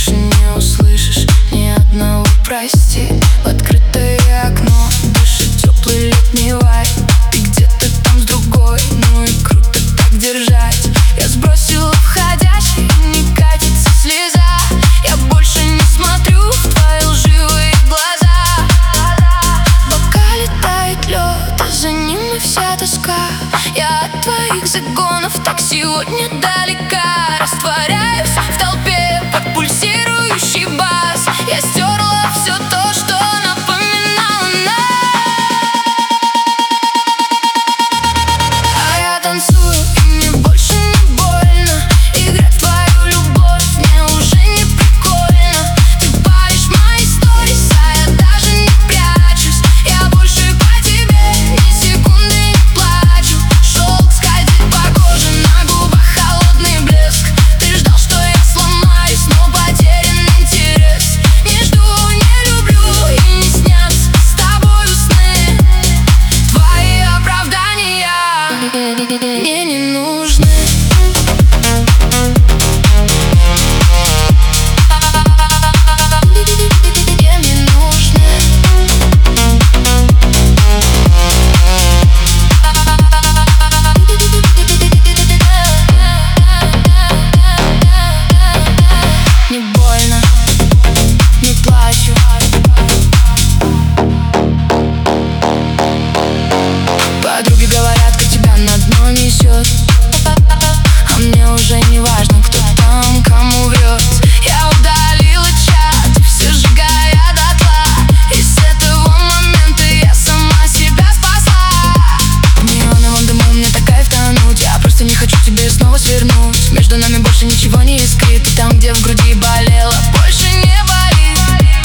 больше не услышишь ни одного прости. В открытое окно дышит теплый летний вайб. Ты где-то там с другой, ну и круто так держать. Я сбросила входящий, не катится слеза. Я больше не смотрю в твои лживые глаза. В бокале тает лед, а за ним и вся тоска. Я от твоих загонов так сегодня далека. Растворяюсь в толпе под пульсирующий бас. Я стерла все то, что напоминало нас. А я танцую, и мне больше не больно. Играть в твою любовь мне уже не прикольно. Ты палишь мои сторис, а я даже не прячусь. Я больше по тебе ни секунды не плачу. Шелк скользит по коже, на губах холодный блеск. Ты ждал, что я сломаюсь, но потерян интерес. Не жду, не люблю и не снятся с тобою сны. Твои оправдания мне не нужны. Мне не нужны. Не больно, не плачу. Подруги говорят, как тебя на дно несет. А мне уже не важно, кто там кому врет. Я удалила чат, все сжигая дотла. И с этого момента я сама себя спасла. В неоновом дыму мне так кайф тонуть. Я просто не хочу тебе снова свернуть. Между нами больше ничего не искрит. И там, где в груди болело, больше не болит.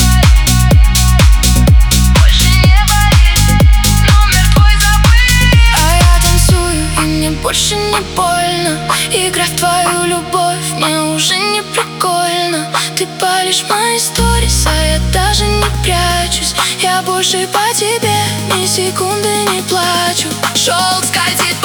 Больше не болит. Номер твой забыли. А я танцую, и мне больше не больно. Играть в твою любовь мне уже не прикольно. Ты палишь мои сторис, а я даже не прячусь. Я больше по тебе ни секунды не плачу. Шелк скользит